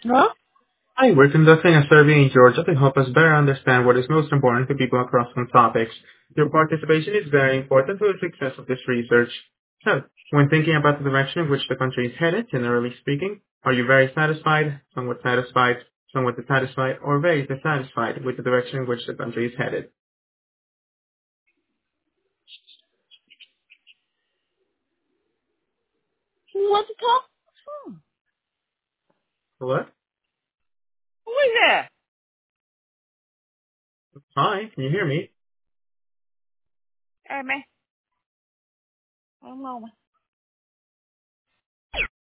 Huh? Hi, we're conducting a survey in Georgia to help us better understand what is most important to people across some topics. Your participation is very important to the success of this research. So, when thinking about the direction in which the country is headed, generally speaking, are you very somewhat dissatisfied, or very dissatisfied with the direction in which the country is headed? Who wants to talk? Hello? Who is that? Hi, can you hear me? Hey, man. One moment.